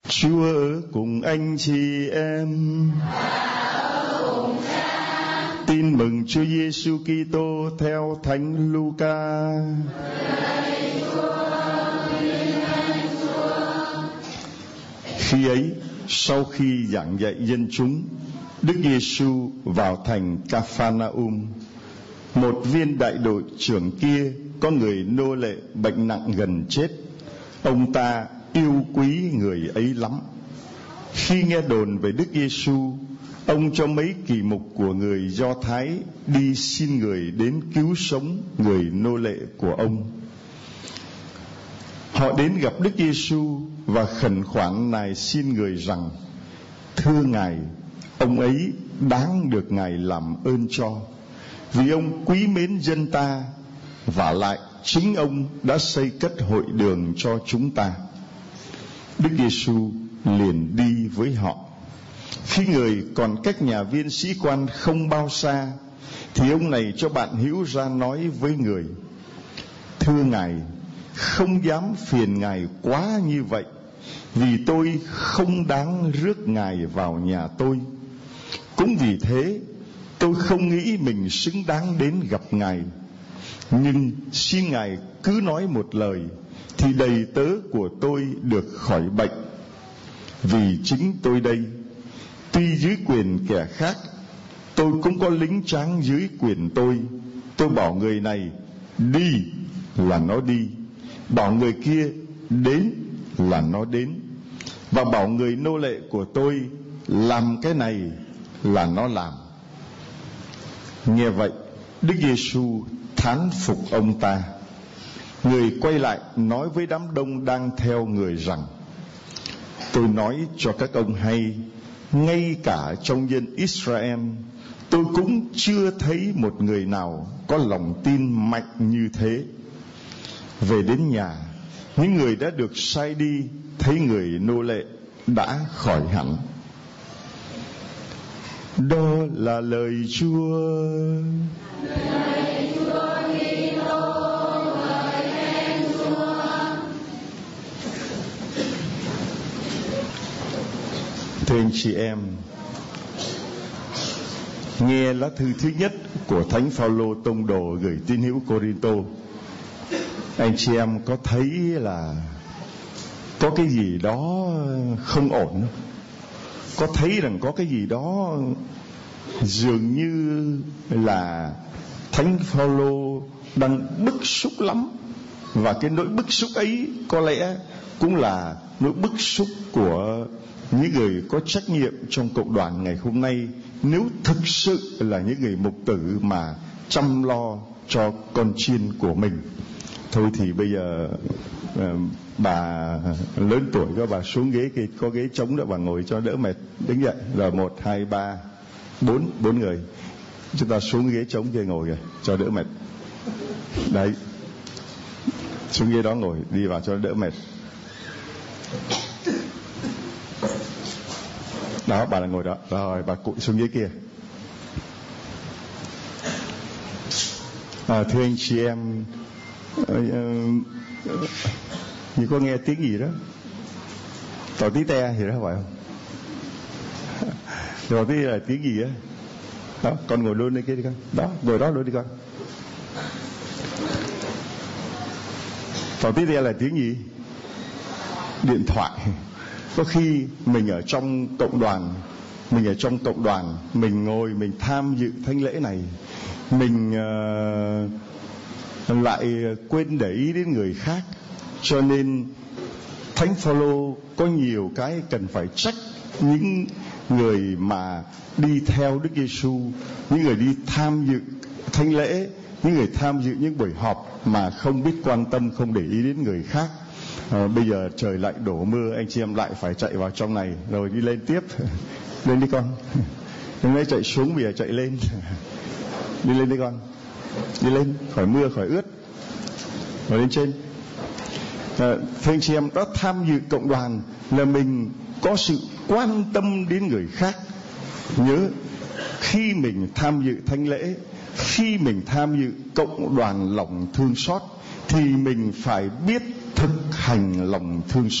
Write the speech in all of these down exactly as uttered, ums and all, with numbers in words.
Chúa ở cùng anh chị em. Tin mừng Chúa Giêsu Kitô theo Thánh Luca. Khi ấy, sau khi giảng dạy dân chúng, Đức Giêsu vào thành Ca-pha-na-um. Một viên đại đội trưởng kia có người nô lệ bệnh nặng gần chết. Ông ta yêu quý người ấy lắm. Khi nghe đồn về Đức Giêsu, ông cho mấy kỳ mục của người Do Thái đi xin người đến cứu sống người nô lệ của ông. Họ đến gặp Đức Giêsu và khẩn khoản nài xin người rằng: thưa Ngài, ông ấy đáng được Ngài làm ơn cho, vì ông quý mến dân ta, vả lại chính ông đã xây cất hội đường cho chúng ta. Đức Giêsu liền đi với họ. Khi người còn cách nhà viên sĩ quan không bao xa, thì ông này cho bạn hữu ra nói với người: thưa Ngài, không dám phiền Ngài quá như vậy, vì tôi không đáng rước Ngài vào nhà tôi. Cũng vì thế, tôi không nghĩ mình xứng đáng đến gặp Ngài. Nhưng xin Ngài cứ nói một lời, thì đầy tớ của tôi được khỏi bệnh. Vì chính tôi đây, tuy dưới quyền kẻ khác, tôi cũng có lính tráng dưới quyền tôi. Tôi bảo người này đi là nó đi, bảo người kia đến là nó đến, và bảo người nô lệ của tôi làm cái này là nó làm. Nghe vậy, Đức Giêsu thán phục ông ta. Người quay lại nói với đám đông đang theo người rằng: tôi nói cho các ông hay, ngay cả trong dân Israel, tôi cũng chưa thấy một người nào có lòng tin mạnh như thế. Về đến nhà, những người đã được sai đi thấy người nô lệ đã khỏi hẳn. Đó là lời Chúa. Lời Chúa Kitô, lời khen Chúa. Thưa anh chị em, nghe lá thư thứ nhất của Thánh Phaolô tông đồ gửi tín hữu Cô-rinh-tô, anh chị em có thấy là có cái gì đó không ổn không? Có thấy rằng có cái gì đó dường như là Thánh Phaolô đang bức xúc lắm, và cái nỗi bức xúc ấy có lẽ cũng là nỗi bức xúc của những người có trách nhiệm trong cộng đoàn ngày hôm nay, nếu thực sự là những người mục tử mà chăm lo cho con chiên của mình. Thôi thì bây giờ uh, bà lớn tuổi, các bà xuống ghế kia, có ghế trống đó, bà ngồi cho đỡ mệt. Đứng dậy, rồi một, hai, ba, bốn, bốn người chúng ta xuống ghế trống kia ngồi rồi, cho đỡ mệt. Đấy, xuống ghế đó ngồi, đi vào cho đỡ mệt. Đó, bà là ngồi đó, rồi bà cụi xuống ghế kia. À, thưa anh chị em, uh, uh, như có nghe tiếng gì đó, tỏ tí te gì đó phải không? Rồi tí là tiếng gì á? Đó, con ngồi luôn đây kia đi con. Đó, ngồi đó luôn đi con. Tỏ tí te là tiếng gì? Điện thoại. Có khi mình ở trong cộng đoàn, mình ở trong cộng đoàn, mình ngồi mình tham dự thánh lễ này, mình uh, lại quên để ý đến người khác. Cho nên Thánh Phaolô có nhiều cái cần phải trách những người mà đi theo Đức Giêsu, những người đi tham dự thánh lễ, những người tham dự những buổi họp mà không biết quan tâm, không để ý đến người khác. À, bây giờ trời lại đổ mưa, anh chị em lại phải chạy vào trong này rồi đi lên tiếp. Lên đi con. Hôm nay chạy xuống, bây giờ chạy lên. Đi lên đi con. Đi lên, khỏi mưa, khỏi ướt. Rồi lên trên. À, thưa anh chị em, đó, tham dự cộng đoàn là mình có sự quan tâm đến người khác. Nhớ, khi mình tham dự thánh lễ, khi mình tham dự cộng đoàn lòng thương xót, thì mình phải biết thực hành lòng thương xót.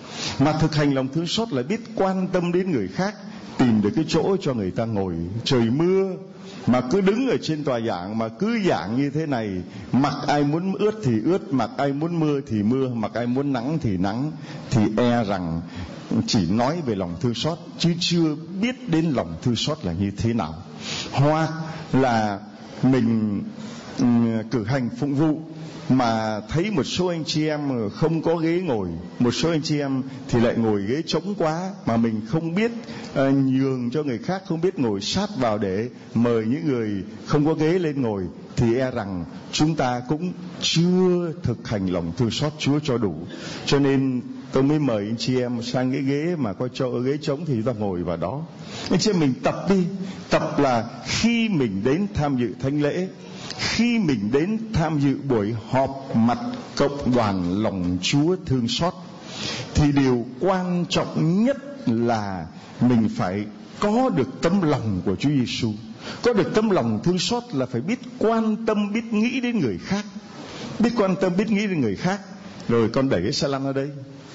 Mà thực hành lòng thương xót là biết quan tâm đến người khác, tìm được cái chỗ cho người ta ngồi. Trời mưa mà cứ đứng ở trên tòa giảng mà cứ giảng như thế này, mặc ai muốn ướt thì ướt, mặc ai muốn mưa thì mưa, mặc ai muốn nắng thì nắng, thì e rằng chỉ nói về lòng thương xót chứ chưa biết đến lòng thương xót là như thế nào. Hoặc là mình um, cử hành phụng vụ mà thấy một số anh chị em không có ghế ngồi, một số anh chị em thì lại ngồi ghế trống quá, mà mình không biết uh, nhường cho người khác, không biết ngồi sát vào để mời những người không có ghế lên ngồi, thì e rằng chúng ta cũng chưa thực hành lòng thương xót Chúa cho đủ. Cho nên tôi mới mời anh chị em sang cái ghế mà có chỗ ghế trống thì chúng ta ngồi vào đó. Anh chị em mình tập đi, tập là khi mình đến tham dự thánh lễ, khi mình đến tham dự buổi họp mặt cộng đoàn lòng Chúa thương xót, thì điều quan trọng nhất là mình phải có được tấm lòng của Chúa Giêsu. Có được tấm lòng thương xót là phải biết quan tâm, biết nghĩ đến người khác. Biết quan tâm, biết nghĩ đến người khác. Rồi con đẩy cái xe lăn ở đây,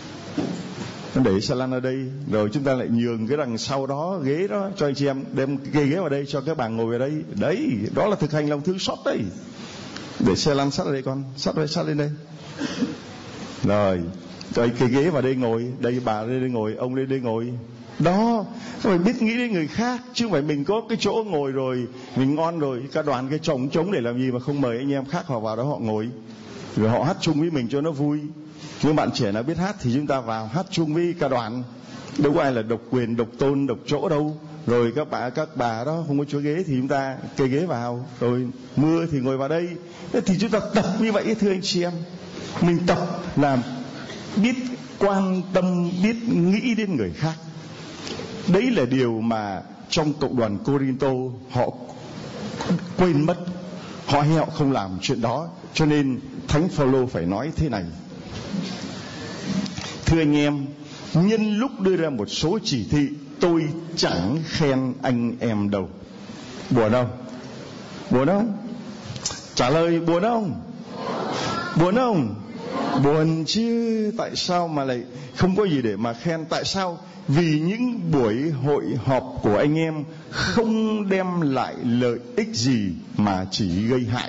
con đẩy xe lăn ở đây, rồi chúng ta lại nhường cái đằng sau đó, ghế đó cho anh chị em, đem cái ghế vào đây cho các bạn ngồi vào đây. Đấy, đó là thực hành lòng thương xót đấy. Để xe lăn sát ở đây con, sát đây, sát lên đây. Rồi, rồi cái ghế vào đây ngồi, đây bà lên đây ngồi, ông lên đây ngồi. Đó, phải biết nghĩ đến người khác, chứ không phải mình có cái chỗ ngồi rồi, mình ngon rồi, cả đoàn cái trống trống để làm gì mà không mời anh em khác họ vào đó họ ngồi, rồi họ hát chung với mình cho nó vui. Nếu bạn trẻ nào biết hát thì chúng ta vào hát chung với cả đoàn, đâu có ai là độc quyền, độc tôn, độc chỗ đâu. Rồi các bà các bà đó không có chỗ ghế thì chúng ta kê ghế vào, rồi mưa thì ngồi vào đây. Thế thì chúng ta tập như vậy, thưa anh chị em. Mình tập là biết quan tâm, biết nghĩ đến người khác. Đấy là điều mà trong cộng đoàn Cô-rin-tô họ quên mất, họ hay họ không làm chuyện đó. Cho nên Thánh Phaolô phải nói thế này: thưa anh em, nhân lúc đưa ra một số chỉ thị, tôi chẳng khen anh em đâu. Buồn không? Buồn không? Trả lời buồn không? Buồn không? Buồn chứ. Tại sao mà lại không có gì để mà khen? Tại sao? Vì những buổi hội họp của anh em không đem lại lợi ích gì mà chỉ gây hại.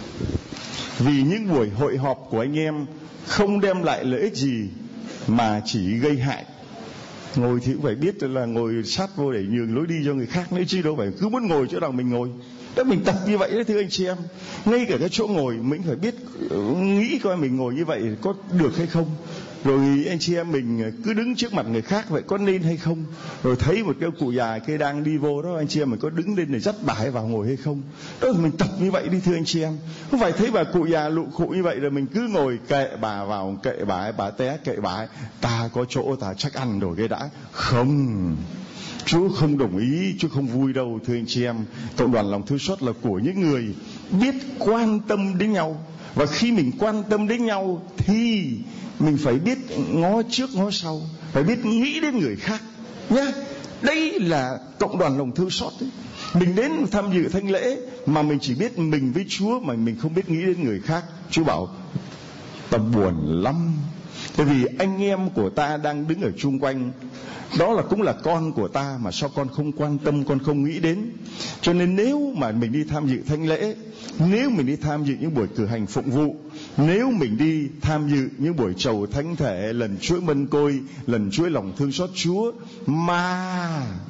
Vì những buổi hội họp của anh em không đem lại lợi ích gì mà chỉ gây hại. Ngồi thì cũng phải biết là ngồi sát vô để nhường lối đi cho người khác nữa, chứ đâu phải cứ muốn ngồi chỗ nào mình ngồi. Đó, mình tập như vậy đấy, thưa anh chị em. Ngay cả cái chỗ ngồi mình phải biết nghĩ coi mình ngồi như vậy có được hay không. Rồi anh chị em mình cứ đứng trước mặt người khác vậy có nên hay không. Rồi thấy một cái cụ già kia đang đi vô đó, anh chị em mình có đứng lên để dắt bà ấy vào ngồi hay không. Đó là mình tập như vậy đi, thưa anh chị em. Không phải thấy bà cụ già lụ khụ như vậy rồi mình cứ ngồi kệ bà vào, kệ bà ấy, bà té kệ bà ấy. Ta có chỗ ta chắc ăn rồi cái đã. Không, Chúa không đồng ý, Chúa không vui đâu, thưa anh chị em. Cộng đoàn lòng thương xót là của những người biết quan tâm đến nhau. Và khi mình quan tâm đến nhau thì mình phải biết ngó trước ngó sau, phải biết nghĩ đến người khác nhé. Đây là cộng đoàn lòng thương xót đấy. Mình đến tham dự thánh lễ mà mình chỉ biết mình với Chúa mà mình không biết nghĩ đến người khác, Chúa bảo ta buồn lắm. Bởi vì anh em của ta đang đứng ở chung quanh, đó là cũng là con của ta, mà sao con không quan tâm, con không nghĩ đến. Cho nên nếu mà mình đi tham dự thánh lễ, nếu mình đi tham dự những buổi cử hành phụng vụ, nếu mình đi tham dự những buổi chầu thánh thể, lần chuỗi mân côi, lần chuỗi lòng thương xót Chúa, mà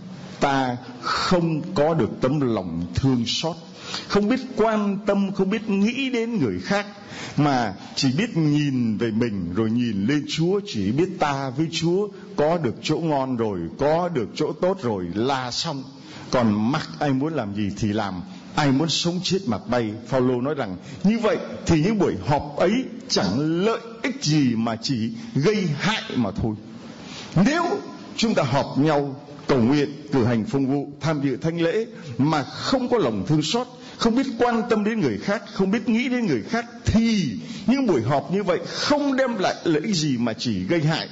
ta không có được tấm lòng thương xót, không biết quan tâm, không biết nghĩ đến người khác, mà chỉ biết nhìn về mình rồi nhìn lên Chúa, chỉ biết ta với Chúa có được chỗ ngon rồi, có được chỗ tốt rồi là xong. Còn mặc ai muốn làm gì thì làm, ai muốn sống chết mặc bay. Phaolô nói rằng như vậy thì những buổi họp ấy chẳng lợi ích gì mà chỉ gây hại mà thôi. Nếu chúng ta họp nhau cầu nguyện, cử hành phụng vụ, tham dự thánh lễ mà không có lòng thương xót, không biết quan tâm đến người khác, không biết nghĩ đến người khác, thì những buổi họp như vậy không đem lại lợi ích gì mà chỉ gây hại.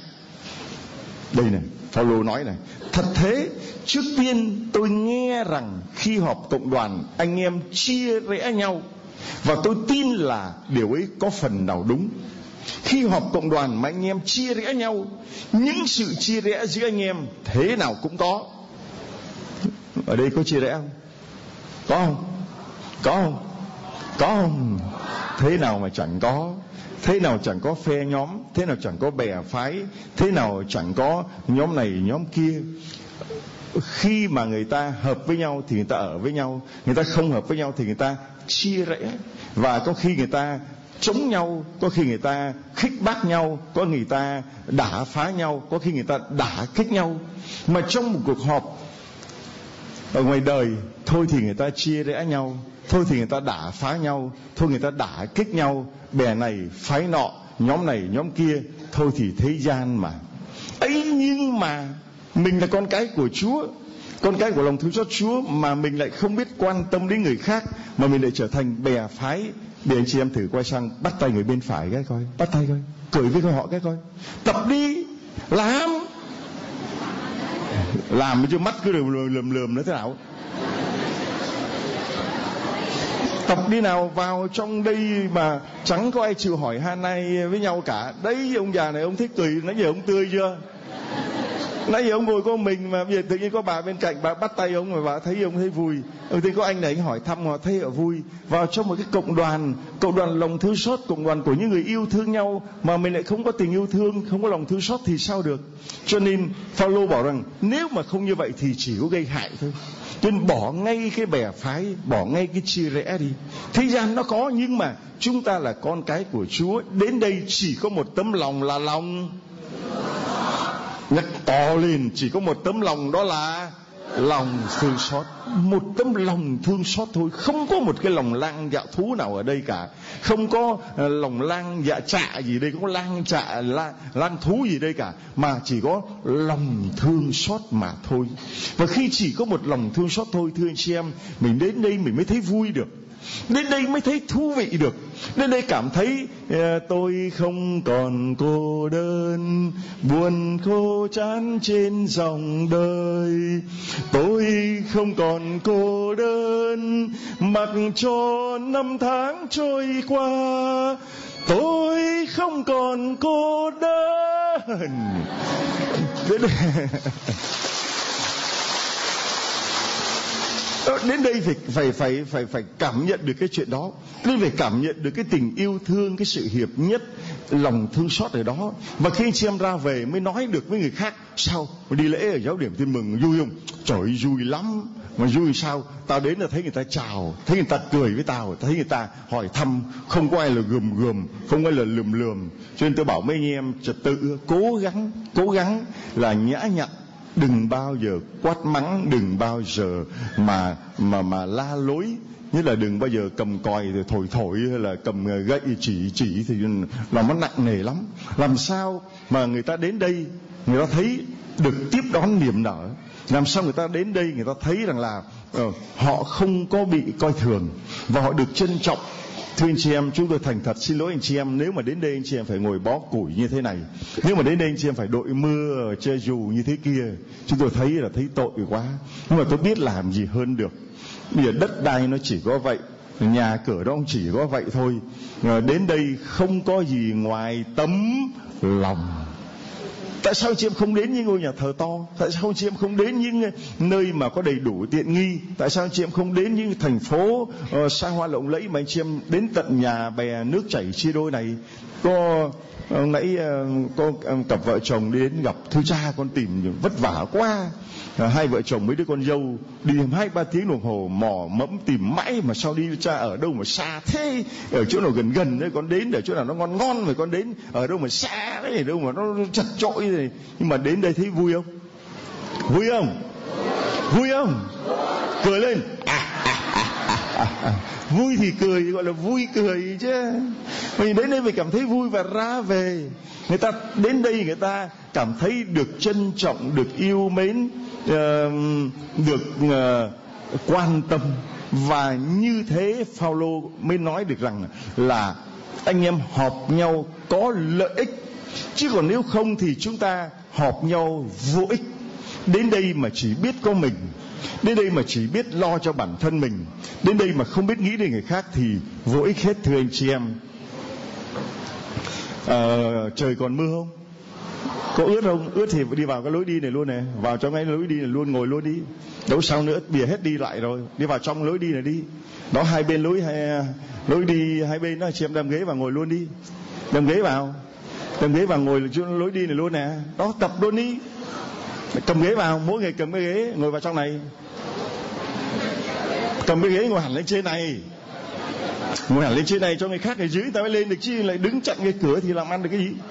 Đây này, Phaolô nói này: thật thế, trước tiên tôi nghe rằng khi họp cộng đoàn anh em chia rẽ nhau, và tôi tin là điều ấy có phần nào đúng. Khi họp cộng đoàn mà anh em chia rẽ nhau, những sự chia rẽ giữa anh em thế nào cũng có. Ở đây có chia rẽ không? Có không? Có không? Có không? Thế nào mà chẳng có? Thế nào chẳng có phe nhóm? Thế nào chẳng có bè phái? Thế nào chẳng có nhóm này nhóm kia? Khi mà người ta hợp với nhau thì người ta ở với nhau, người ta không hợp với nhau thì người ta chia rẽ. Và có khi người ta chống nhau, có khi người ta khích bác nhau, có người ta đả phá nhau, có khi người ta đả kích nhau. Mà trong một cuộc họp ở ngoài đời, thôi thì người ta chia rẽ nhau, thôi thì người ta đả phá nhau, thôi người ta đả kích nhau, bè này phái nọ, nhóm này nhóm kia, thôi thì thế gian mà. Ấy nhưng mà mình là con cái của Chúa, con cái của lòng thương xót Chúa, mà mình lại không biết quan tâm đến người khác, mà mình lại trở thành bè phái. Để anh chị em thử quay sang bắt tay người bên phải cái coi, bắt tay coi, cười với họ cái coi, tập đi, làm, làm chứ mắt cứ lườm lườm lườm nữa thế nào. Tập đi nào, vào trong đây mà chẳng có ai chịu hỏi han nay với nhau cả. Đấy, ông già này ông thích cười, nãy giờ ông tươi chưa? Nãy giờ ông ngồi có mình mà bây giờ tự nhiên có bà bên cạnh, bà bắt tay ông mà bà thấy ông thấy vui. Ừ, thì có anh này anh hỏi thăm họ thấy họ vui. Vào trong một cái cộng đoàn, cộng đoàn lòng thương xót, cộng đoàn của những người yêu thương nhau, mà mình lại không có tình yêu thương, không có lòng thương xót thì sao được? Cho nên Phaolô bảo rằng nếu mà không như vậy thì chỉ có gây hại thôi. Cho nên bỏ ngay cái bè phái, bỏ ngay cái chia rẽ đi. Thế gian nó có, nhưng mà chúng ta là con cái của Chúa, đến đây chỉ có một tấm lòng là lòng. Nhắc to lên, chỉ có một tấm lòng, đó là lòng thương xót. Một tấm lòng thương xót thôi, không có một cái lòng lang dạ thú nào ở đây cả, không có uh, lòng lang dạ trạ gì đây, không có lang trạ lang, lang thú gì đây cả, mà chỉ có lòng thương xót mà thôi. Và khi chỉ có một lòng thương xót thôi, thưa anh chị em, mình đến đây mình mới thấy vui được, đến đây mới thấy thú vị được, đến đây cảm thấy uh, tôi không còn cô đơn, buồn khô chán trên dòng đời. Tôi không còn cô đơn, mặc cho năm tháng trôi qua. Tôi không còn cô đơn. Đến đây phải phải phải phải phải cảm nhận được cái chuyện đó, nên phải cảm nhận được cái tình yêu thương, cái sự hiệp nhất, lòng thương xót ở đó. Và khi anh chị em ra về mới nói được với người khác, sao đi lễ ở giáo điểm Tin Mừng vui không? Trời ơi, vui lắm. Mà vui sao? Tao đến là thấy người ta chào, thấy người ta cười với tao, thấy người ta hỏi thăm, không có ai là gườm gườm, không có ai là lườm lườm. Cho nên tôi bảo mấy anh em trật tự cố gắng, cố gắng là nhã nhặn, đừng bao giờ quát mắng, đừng bao giờ mà mà mà la lối, nhất là đừng bao giờ cầm còi rồi thổi thổi hay là cầm gậy chỉ chỉ thì là nó nặng nề lắm. Làm sao mà người ta đến đây người ta thấy được tiếp đón niềm nở, làm sao người ta đến đây người ta thấy rằng là uh, họ không có bị coi thường và họ được trân trọng. Thưa anh chị em, chúng tôi thành thật xin lỗi anh chị em, nếu mà đến đây anh chị em phải ngồi bó củi như thế này, nếu mà đến đây anh chị em phải đội mưa che dù như thế kia, chúng tôi thấy là thấy tội quá. Nhưng mà tôi biết làm gì hơn được. Bây giờ đất đai nó chỉ có vậy, nhà cửa đó cũng chỉ có vậy thôi. Đến đây không có gì ngoài tấm lòng. Tại sao chị em không đến những ngôi nhà thờ to? Tại sao chị em không đến những nơi mà có đầy đủ tiện nghi? Tại sao chị em không đến những thành phố uh, xa hoa lộng lẫy mà anh chị em đến tận nhà bè nước chảy chia đôi này? Có uh, nãy uh, có uh, cặp vợ chồng đến gặp thưa cha, con tìm vất vả quá. Uh, hai vợ chồng mấy đứa con dâu đi hai ba tiếng đồng hồ mò mẫm tìm mãi mà sao đi cha ở đâu mà xa thế, ở chỗ nào gần gần đấy con đến, ở chỗ nào nó ngon ngon mà con đến, ở đâu mà xa đấy, ở đâu mà nó chật chội này. Nhưng mà đến đây thấy vui không? Vui không? Vui không? Cười lên. À, à, à, à, à. Vui thì cười, gọi là vui cười chứ. Mình đến đây mình cảm thấy vui và ra về. Người ta đến đây người ta cảm thấy được trân trọng, được yêu mến, uh, được uh, quan tâm. Và như thế Phaolô mới nói được rằng là anh em họp nhau có lợi ích. Chứ còn nếu không thì chúng ta họp nhau vô ích. Đến đây mà chỉ biết có mình, đến đây mà chỉ biết lo cho bản thân mình, đến đây mà không biết nghĩ đến người khác thì vô ích hết, thưa anh chị em. Ờ, trời còn mưa không? Có ướt không? Ướt thì đi vào cái lối đi này luôn này, vào trong cái lối đi này luôn, ngồi luôn đi. Đâu sao nữa, bìa hết đi lại rồi, đi vào trong lối đi này đi. Đó, hai bên lối hai, lối đi hai bên đó, chị em đem ghế vào ngồi luôn đi. Đem ghế vào, đem ghế vào ngồi lối đi này luôn nè. Đó, tập luôn đi. Cầm ghế vào, mỗi người cầm cái ghế ngồi vào trong này. Cầm cái ghế ngồi hẳn lên trên này, ngồi hẳn lên trên này cho người khác ở dưới ta mới lên được, chứ lại đứng chặn cái cửa thì làm ăn được cái gì.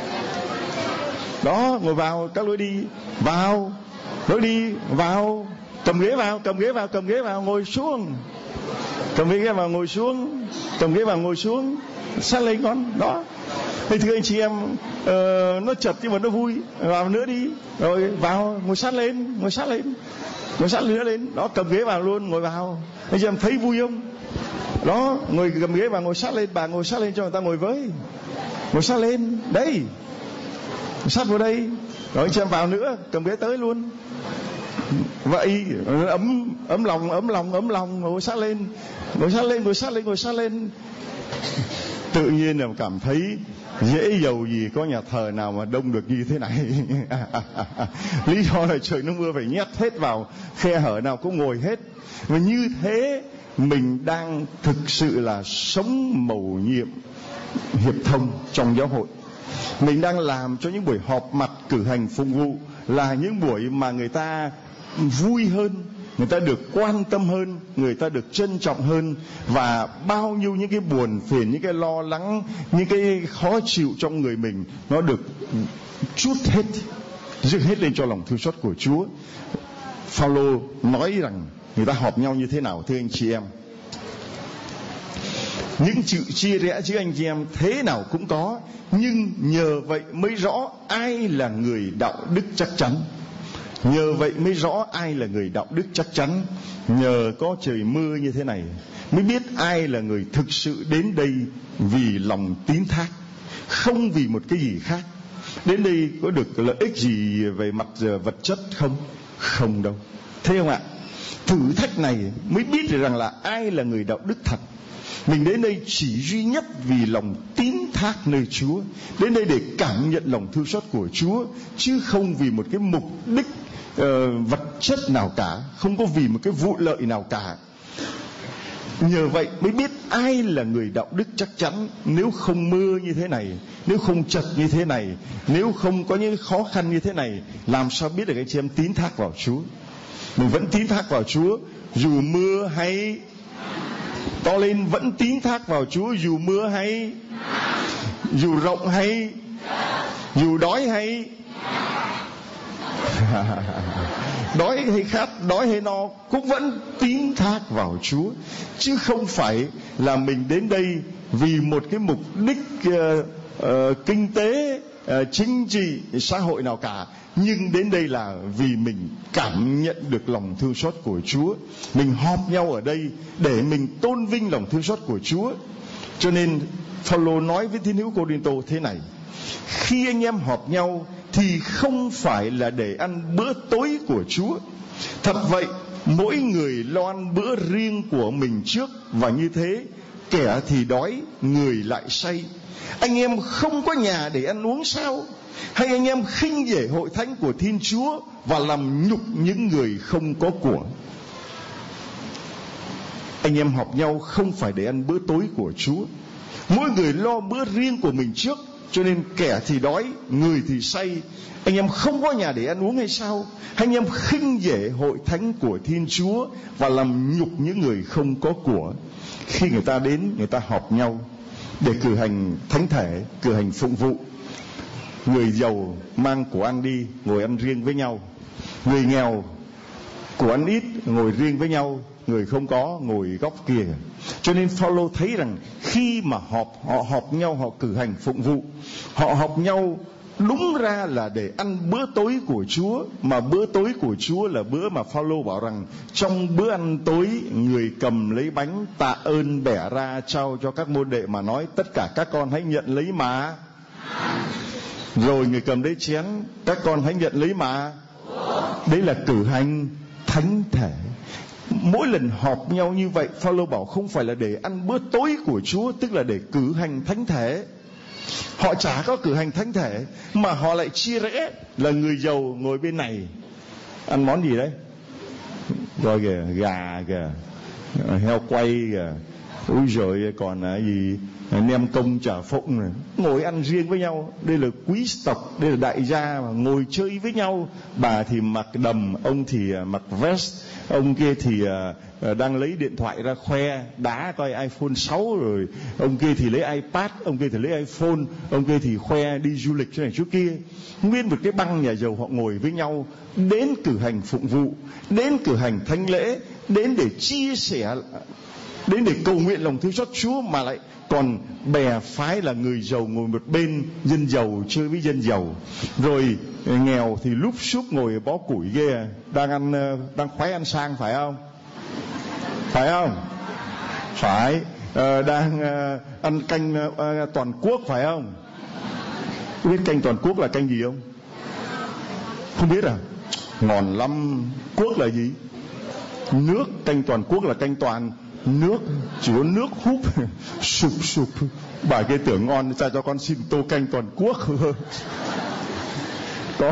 Đó, ngồi vào các lối đi, vào lối đi, vào, cầm ghế vào, cầm ghế vào, cầm ghế vào, ngồi xuống, cầm ghế vào ngồi xuống, cầm ghế vào ngồi xuống, sát lên con. Đó, thì thưa anh chị em, uh, nó chật nhưng mà nó vui, vào nữa đi, rồi vào ngồi sát lên, ngồi sát lên, ngồi sát nữa lên. Đó, cầm ghế vào luôn, ngồi vào. Anh chị em thấy vui không? Đó, ngồi cầm ghế vào ngồi sát lên, bà ngồi sát lên cho người ta ngồi với, ngồi sát lên đây, sát vào đây. Rồi anh chị em vào nữa, cầm ghế tới luôn. Vậy ấm ấm lòng, ấm lòng, ấm lòng, ngồi sát lên, ngồi sát lên, ngồi sát lên, ngồi sát lên. Tự nhiên là cảm thấy dễ dầu gì có nhà thờ nào mà đông được như thế này. Lý do là trời nó mưa phải nhét hết vào, khe hở nào cũng ngồi hết. Và như thế mình đang thực sự là sống mầu nhiệm hiệp thông trong giáo hội. Mình đang làm cho những buổi họp mặt cử hành phục vụ là những buổi mà người ta vui hơn, người ta được quan tâm hơn, người ta được trân trọng hơn. Và bao nhiêu những cái buồn phiền, những cái lo lắng, những cái khó chịu trong người mình, nó được trút hết, dứt hết lên cho lòng thương xót của Chúa. Phao-lô nói rằng người ta họp nhau như thế nào thưa anh chị em? Những sự chia rẽ giữa anh chị em thế nào cũng có, nhưng nhờ vậy mới rõ ai là người đạo đức chắc chắn. Nhờ vậy mới rõ ai là người đạo đức chắc chắn. Nhờ có trời mưa như thế này mới biết ai là người thực sự đến đây vì lòng tín thác, không vì một cái gì khác. Đến đây có được lợi ích gì về mặt vật chất không? Không đâu. Thấy không ạ? Thử thách này mới biết được rằng là ai là người đạo đức thật. Mình đến đây chỉ duy nhất vì lòng tín thác nơi Chúa, đến đây để cảm nhận lòng thương xót của Chúa, chứ không vì một cái mục đích uh, vật chất nào cả, không có vì một cái vụ lợi nào cả. Nhờ vậy mới biết ai là người đạo đức chắc chắn. Nếu không mưa như thế này, nếu không chật như thế này, nếu không có những khó khăn như thế này, làm sao biết được anh chị em tín thác vào Chúa? Mình vẫn tín thác vào Chúa dù mưa hay to lên, vẫn tín thác vào Chúa dù mưa hay, dù rộng hay, dù đói hay, đói hay khát, đói hay no, cũng vẫn tín thác vào Chúa. Chứ không phải là mình đến đây vì một cái mục đích uh, uh, kinh tế, uh, chính trị, xã hội nào cả, nhưng đến đây là vì mình cảm nhận được lòng thương xót của Chúa. Mình họp nhau ở đây để mình tôn vinh lòng thương xót của Chúa. Cho nên Phao-lô nói với tín hữu Cô-rinh-tô thế này: khi anh em họp nhau thì không phải là để ăn bữa tối của Chúa. Thật vậy, mỗi người lo ăn bữa riêng của mình trước, và như thế kẻ thì đói, người lại say. Anh em không có nhà để ăn uống sao? Hay anh em khinh rẻ hội thánh của Thiên Chúa và làm nhục những người không có của? Anh em họp nhau không phải để ăn bữa tối của Chúa. Mỗi người lo bữa riêng của mình trước, cho nên kẻ thì đói, người thì say. Anh em không có nhà để ăn uống hay sao? Hay anh em khinh rẻ hội thánh của Thiên Chúa và làm nhục những người không có của? Khi người ta đến, người ta họp nhau để cử hành thánh thể, cử hành phụng vụ. Người giàu mang của ăn đi, ngồi ăn riêng với nhau. Người nghèo của ăn ít, ngồi riêng với nhau. Người không có, ngồi góc kia. Cho nên Phao-lô thấy rằng khi mà họp, họ họp nhau, họ cử hành phụng vụ, họ họp nhau đúng ra là để ăn bữa tối của Chúa. Mà bữa tối của Chúa là bữa mà Phao-lô bảo rằng trong bữa ăn tối, người cầm lấy bánh tạ ơn bẻ ra trao cho các môn đệ mà nói: tất cả các con hãy nhận lấy mà. Rồi người cầm lấy chén: các con hãy nhận lấy mà. Đấy là cử hành thánh thể. Mỗi lần họp nhau như vậy, Phao-lô bảo không phải là để ăn bữa tối của Chúa, tức là để cử hành thánh thể. Họ chả có cử hành thánh thể, mà họ lại chia rẽ. Là người giàu ngồi bên này ăn món gì đấy, rồi kìa, gà kìa, heo quay kìa, úi giời, còn là gì, nem công chả phụng này, ngồi ăn riêng với nhau. Đây là quý tộc, đây là đại gia mà ngồi chơi với nhau. Bà thì mặc đầm, ông thì mặc vest, ông kia thì uh, đang lấy điện thoại ra khoe đá coi iPhone sáu, rồi ông kia thì lấy iPad, ông kia thì lấy iPhone, ông kia thì khoe đi du lịch chỗ này chỗ kia. Nguyên một cái băng nhà giàu họ ngồi với nhau, đến cử hành phụng vụ, đến cử hành thánh lễ, đến để chia sẻ, đến để cầu nguyện lòng thương xót Chúa, mà lại còn bè phái là người giàu ngồi một bên, dân giàu chơi với dân giàu, rồi nghèo thì lúp xúp ngồi bó củi ghê, đang ăn, đang khoái ăn sang, phải không? Phải không? Phải. À, đang uh, ăn canh uh, toàn quốc, phải không? Biết canh toàn quốc là canh gì không? Không biết à? Ngon lắm. Quốc là gì? Nước. Canh toàn quốc là canh toàn nước, chỉ có nước húp sụp sụp. Bà kia tưởng ngon, cha cho con xin tô canh toàn quốc. Có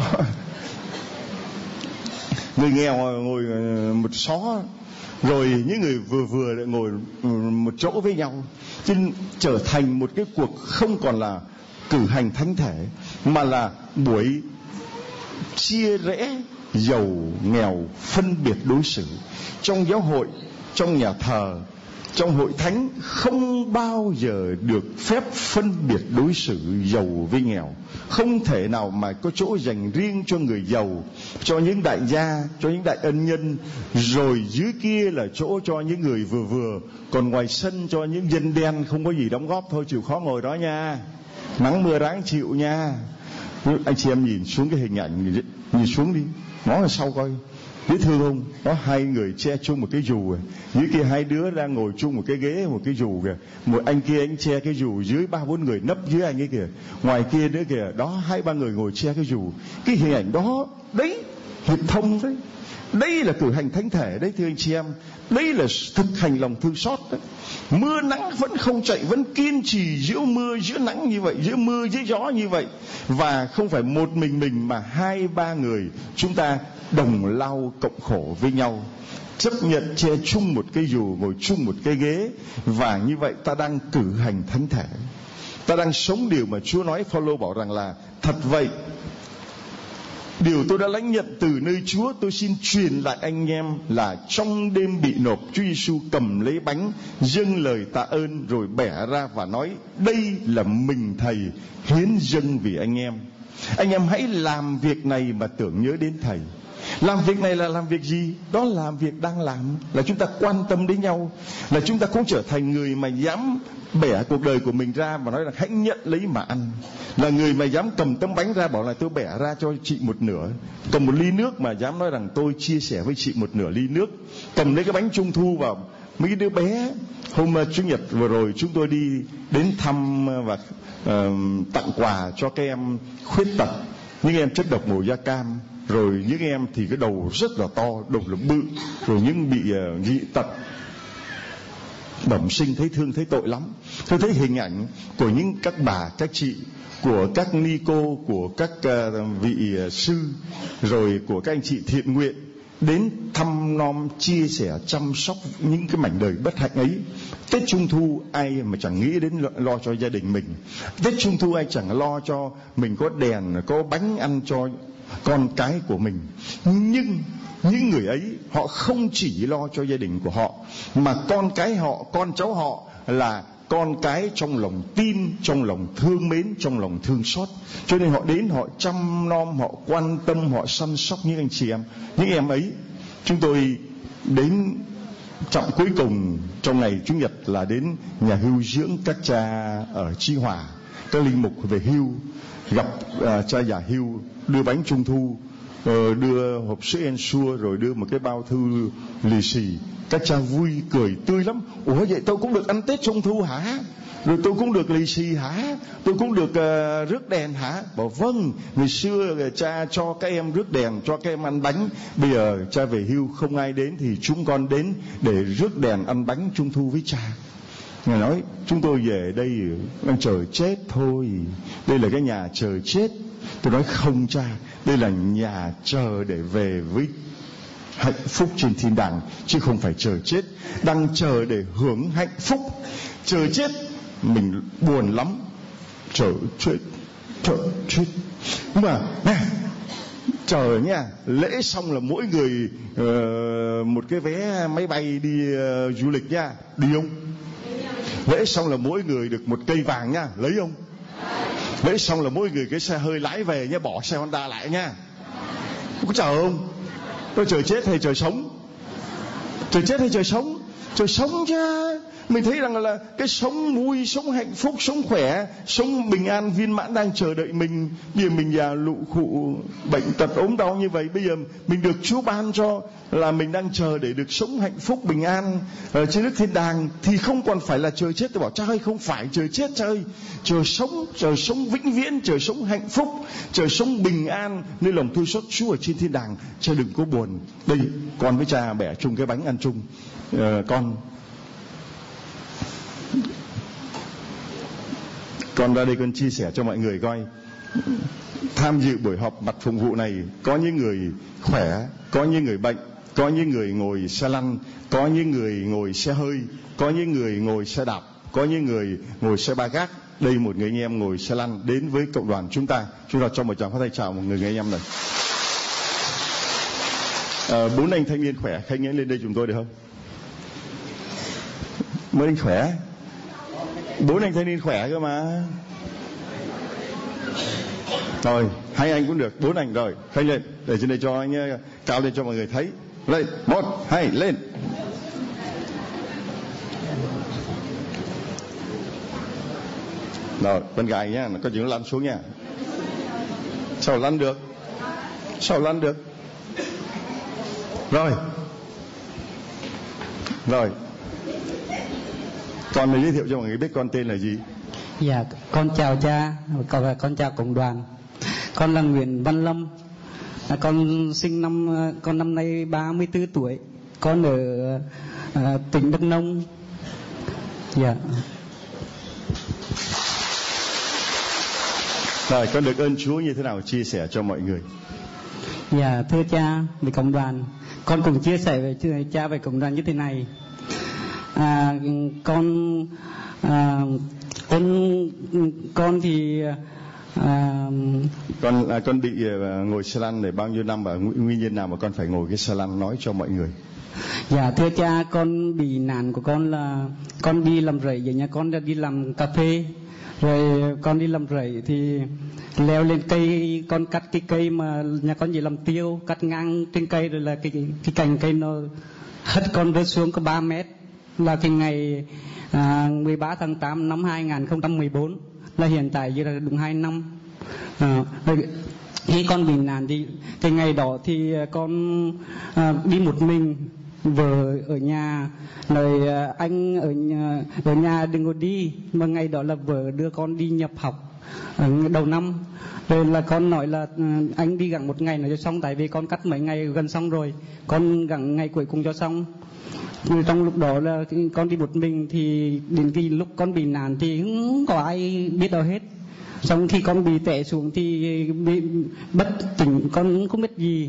người nghèo ngồi một xó, rồi những người vừa vừa lại ngồi một chỗ với nhau. Cho nên trở thành một cái cuộc không còn là cử hành thánh thể, mà là buổi chia rẽ, giàu nghèo phân biệt đối xử. Trong giáo hội, trong nhà thờ, trong hội thánh không bao giờ được phép phân biệt đối xử giàu với nghèo. Không thể nào mà có chỗ dành riêng cho người giàu, cho những đại gia, cho những đại ân nhân, rồi dưới kia là chỗ cho những người vừa vừa, còn ngoài sân cho những dân đen không có gì đóng góp thôi, chịu khó ngồi đó nha, nắng mưa ráng chịu nha. Anh chị em nhìn xuống cái hình ảnh, nhìn xuống đi, ngó ở sau coi, dễ thương không? Có hai người che chung một cái dù, dưới kia hai đứa đang ngồi chung một cái ghế, một cái dù kìa. Một anh kia anh che cái dù, dưới ba bốn người nấp dưới anh ấy kìa. Ngoài kia nữa kìa, đó hai ba người ngồi che cái dù. Cái hình ảnh đó, đấy, hiệp thông đấy. Đây là cử hành thánh thể đấy thưa anh chị em. Đây là thực hành lòng thương xót đấy. Mưa nắng vẫn không chạy, vẫn kiên trì giữa mưa giữa nắng như vậy, giữa mưa giữa gió như vậy. Và không phải một mình mình mà hai ba người chúng ta đồng lao cộng khổ với nhau, chấp nhận che chung một cái dù, ngồi chung một cái ghế. Và như vậy ta đang cử hành thánh thể, ta đang sống điều mà Chúa nói. Phaolô bảo rằng là thật vậy, điều tôi đã lãnh nhận từ nơi Chúa tôi xin truyền lại anh em là trong đêm bị nộp, Chúa Giêsu cầm lấy bánh, dâng lời tạ ơn rồi bẻ ra và nói: đây là mình Thầy hiến dâng vì anh em. Anh em hãy làm việc này mà tưởng nhớ đến Thầy. Làm việc này là làm việc gì? Đó là làm việc đang làm, là chúng ta quan tâm đến nhau, là chúng ta cũng trở thành người mà dám bẻ cuộc đời của mình ra và nói là hãy nhận lấy mà ăn. Là người mà dám cầm tấm bánh ra bảo là tôi bẻ ra cho chị một nửa. Cầm một ly nước mà dám nói rằng tôi chia sẻ với chị một nửa ly nước. Cầm lấy cái bánh trung thu vào mấy đứa bé. Hôm Chủ nhật vừa rồi chúng tôi đi đến thăm và uh, tặng quà cho các em khuyết tật, những em chất độc màu da cam, rồi những em thì cái đầu rất là to, đầu là bự, rồi những bị uh, dị tật bẩm sinh, thấy thương thấy tội lắm. Tôi thấy hình ảnh của những các bà, các chị, của các ni cô, của các uh, vị uh, sư, rồi của các anh chị thiện nguyện đến thăm nom, chia sẻ, chăm sóc những cái mảnh đời bất hạnh ấy. Tết Trung Thu ai mà chẳng nghĩ đến lo, lo cho gia đình mình. Tết Trung Thu ai chẳng lo cho mình có đèn, có bánh ăn cho con cái của mình. Nhưng những người ấy họ không chỉ lo cho gia đình của họ, mà con cái họ, con cháu họ là con cái trong lòng tin, trong lòng thương mến, trong lòng thương xót. Cho nên họ đến, họ chăm nom, họ quan tâm, họ săn sóc những anh chị em. Những em ấy, chúng tôi đến trọng cuối cùng trong ngày Chủ nhật là đến nhà hưu dưỡng các cha ở Chí Hòa. Các linh mục về hưu gặp uh, cha già hưu, đưa bánh trung thu, uh, đưa hộp sữa Ensure, rồi đưa một cái bao thư lì xì. Các cha vui cười tươi lắm. Ủa vậy tôi cũng được ăn Tết Trung Thu hả? Rồi tôi cũng được lì xì hả? Tôi cũng được uh, rước đèn hả? Bảo vâng, ngày xưa cha cho các em rước đèn, cho các em ăn bánh. Bây giờ cha về hưu không ai đến thì chúng con đến để rước đèn, ăn bánh Trung Thu với cha. Ngài nói chúng tôi về đây đang chờ chết thôi, đây là cái nhà chờ chết. Tôi nói không cha, đây là nhà chờ để về với hạnh phúc trên thiên đàng, chứ không phải chờ chết. Đang chờ để hưởng hạnh phúc. Chờ chết mình buồn lắm. Chờ chết, chờ chết. Nhưng mà nè, chờ nha, lễ xong là mỗi người uh, một cái vé máy bay đi uh, du lịch nha. Đi không? Lễ xong là mỗi người được một cây vàng nha. Lấy không? Lễ xong là mỗi người cái xe hơi lái về nha, bỏ xe Honda lại nha. Có chờ không? Tôi chờ chết hay chờ sống? Chờ chết hay chờ sống? Chờ sống chứ. Mình thấy rằng là cái sống vui, sống hạnh phúc, sống khỏe, sống bình an viên mãn đang chờ đợi mình. Bây giờ mình già lụ khụ, bệnh tật ốm đau như vậy, bây giờ mình được Chúa ban cho là mình đang chờ để được sống hạnh phúc bình an ở trên nước thiên đàng, thì không còn phải là chờ chết. Tôi bảo cha ơi, không phải chờ chết cha ơi, chờ sống, chờ sống vĩnh viễn, chờ sống hạnh phúc, chờ sống bình an nơi lòng thương xót Chúa ở trên thiên đàng. Cha đừng có buồn. Đây, con với cha bẻ chung cái bánh ăn chung. uh, con Con ra đây con chia sẻ cho mọi người coi. Tham dự buổi họp mặt phụng vụ này, có những người khỏe, có những người bệnh, có những người ngồi xe lăn, có những người ngồi xe hơi, có những người ngồi xe đạp, có những người ngồi xe ba gác. Đây một người anh em ngồi xe lăn đến với cộng đoàn chúng ta. Chúng ta cho một tràng phát tay chào một người anh em này. À, bốn anh thanh niên khỏe, khanh anh lên đây chúng tôi được không? Mấy anh khỏe? Bốn anh thanh niên khỏe cơ mà. Rồi, hai anh cũng được, bốn anh rồi. Khanh lên, để trên đây cho anh cao lên cho mọi người thấy. Lên, một, hai, lên. Rồi, bên gài nhá, có chuyện nó lăn xuống nha. Sao lăn được? Sao lăn được? Rồi. Rồi. Con mình giới thiệu cho mọi người biết con tên là gì? Dạ, con chào cha, con, con chào cộng đoàn. Con là Nguyễn Văn Lâm. À, con sinh năm con năm nay ba mươi tư tuổi. Con ở à, tỉnh Đắk Nông. Dạ. Rồi, con được ơn Chúa như thế nào chia sẻ cho mọi người? Dạ, thưa cha, về cộng đoàn, con cùng chia sẻ với cha về cộng đoàn như thế này. À, con à, con con thì à, con à, con bị uh, ngồi xe lăn để bao nhiêu năm và nguyên nhân nào mà con phải ngồi cái xe lăn, nói cho mọi người. Dạ thưa cha, con bị nạn của con là con đi làm rẫy vậy nha, con đã đi làm cà phê, rồi con đi làm rẫy thì leo lên cây, con cắt cái cây mà nhà con chỉ làm tiêu, cắt ngang trên cây rồi là cái cái cành cây nó hất con rơi xuống có ba mét. Là cái ngày à, mười ba tháng tám năm hai nghìn không trăm mười bốn, là hiện tại giờ là đúng hai năm. À, khi con bị nạn thì cái ngày đó thì con à, đi một mình, vợ ở nhà, rồi à, anh ở nhà, ở nhà đừng có đi, mà ngày đó là vợ đưa con đi nhập học ở đầu năm. Rồi là con nói là anh đi gặng một ngày nữa cho xong, tại vì con cắt mấy ngày gần xong rồi, con gặng ngày cuối cùng cho xong. Trong lúc đó là con đi một mình, thì đến cái lúc con bị nạn thì không có ai biết đâu hết. Xong khi con bị té xuống thì bị bất tỉnh, con không biết gì.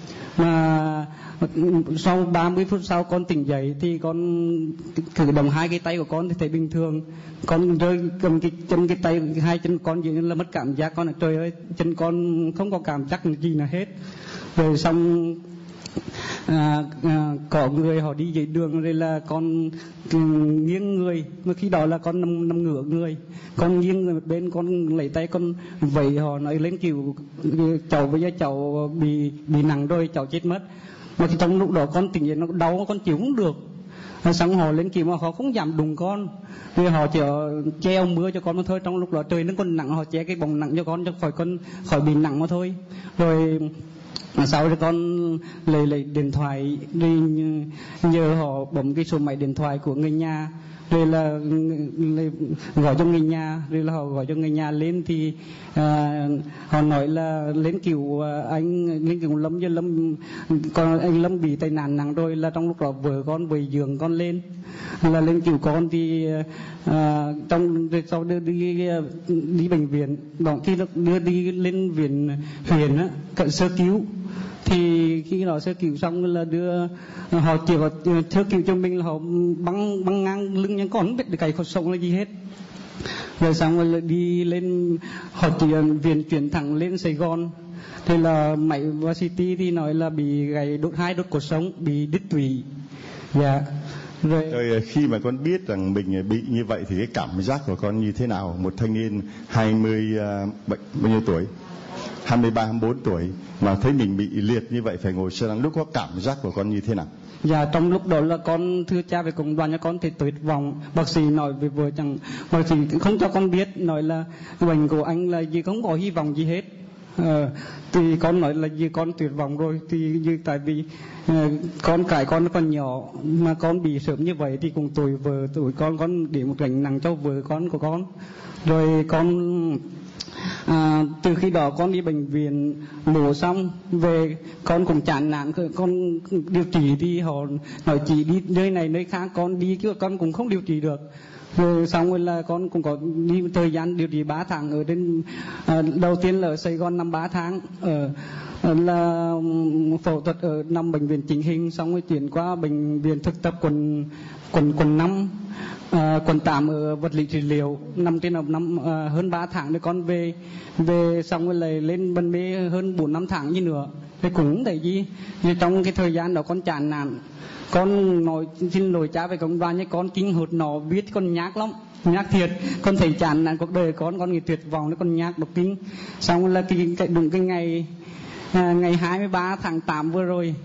Mà sau ba mươi phút sau con tỉnh dậy thì con cử động hai cái tay của con thì thấy bình thường. Con rơi cầm cái chân cái tay, hai chân con dường như là mất cảm giác. Con là trời ơi, chân con không có cảm giác gì nào hết. Rồi xong À, à, có người họ đi dưới đường, rồi là con um, nghiêng người, mà khi đó là con nằm, nằm ngửa người, con nghiêng người một bên, con lấy tay con vẫy, họ nói lên kiểu cháu bây giờ cháu bị bị nặng rồi, cháu chết mất. Mà trong lúc đó con tỉnh dậy nó đau, con chịu không được. Xong họ lên kiểu mà họ không dám đụng con, vì họ chỉ treo mưa cho con mà thôi. Trong lúc đó trời nó còn nặng, họ che cái bóng nặng cho con cho khỏi con khỏi bị nặng mà thôi. Rồi sau đó con lấy lấy điện thoại đi nhờ họ bấm cái số máy điện thoại của người nhà, rồi là gọi cho người nhà, rồi là họ gọi cho người nhà lên thì à, họ nói là lên cứu anh, lên cứu Lâm, cho Lâm còn anh Lâm bị tai nạn nặng rồi, là trong lúc đó vợ con vội giường con lên là lên cứu con thì à, trong rồi sau đưa đi đi bệnh viện, đó khi đưa đi lên viện huyện á cận sơ cứu. Thì khi đó sơ cứu xong là đưa họ chỉ có sơ cứu cho mình là họ băng băng ngang lưng những con, không biết được cái cuộc sống là gì hết. Rồi xong rồi đi lên, họ chỉ viện chuyển thẳng lên Sài Gòn. Thì là máy và xê tê thì nói là bị gãy đốt hai đốt cột sống, bị đứt tủy. Dạ. Rồi, rồi khi mà con biết rằng mình bị như vậy thì cái cảm giác của con như thế nào? Một thanh niên hai mươi uh, bao nhiêu tuổi? hai mươi ba, hai mươi bốn tuổi mà thấy mình bị liệt như vậy phải ngồi xe lăn, lúc có cảm giác của con như thế nào? Dạ, trong lúc đó là con thưa cha về cộng đoàn cho con thì tuyệt vọng. Bác sĩ nói về vừa chẳng, bác sĩ không cho con biết, nói là bệnh của anh là gì không có hy vọng gì hết. Ờ, thì con nói là gì con tuyệt vọng rồi, thì như tại vì uh, con cái con còn nhỏ mà con bị sớm như vậy thì cùng tuổi vợ tuổi con con để một gánh nặng cho vợ con của con. Rồi con À, từ khi đó con đi bệnh viện mổ xong về con cũng chán nản, con điều trị thì họ nói chỉ đi nơi này nơi khác, con đi chứ con cũng không điều trị được. Rồi xong rồi là con cũng có đi thời gian điều trị ba tháng ở trên à, đầu tiên là ở Sài Gòn năm ba tháng ở là phẫu thuật ở năm bệnh viện chỉnh hình, xong rồi chuyển qua bệnh viện thực tập quận quận quận năm. À, quận tám ở vật lý trị liệu nằm trên năm, năm à, hơn ba tháng để con về về xong rồi lại lên bệnh mê hơn bốn năm tháng như nữa thì cũng thấy gì thì trong cái thời gian đó con chán nản, con nói xin lỗi cha về công đoàn, nhưng con kinh hụt nó biết con nhát lắm, nhát thiệt. Con thấy chán nản cuộc đời con con nghĩ tuyệt vọng nên con nhát độc kinh. Xong rồi là cái, cái đúng cái ngày à, ngày hai mươi ba tháng tám vừa rồi